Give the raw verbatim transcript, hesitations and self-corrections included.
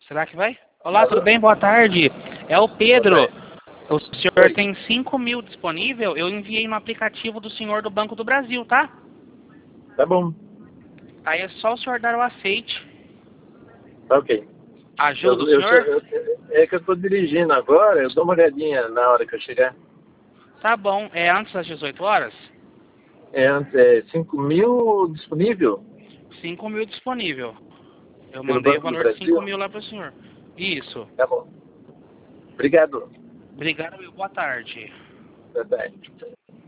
Será que vai? Olá, tudo bem? Boa tarde. É o Pedro. O senhor Oi. tem cinco mil disponível? Eu enviei no aplicativo do senhor do Banco do Brasil, tá? Tá bom. Aí é só o senhor dar o aceite. Tá ok. Ajuda Eu, o eu, senhor? eu- é que eu tô dirigindo agora, eu dou uma olhadinha na hora que eu chegar. Tá bom. É antes das dezoito horas? É, é cinco mil disponível cinco mil disponível. Eu pelo mandei o Banco do valor de cinco Brasil? mil lá pro senhor. Isso. Tá bom. Obrigado. Obrigado e boa tarde. Boa tarde.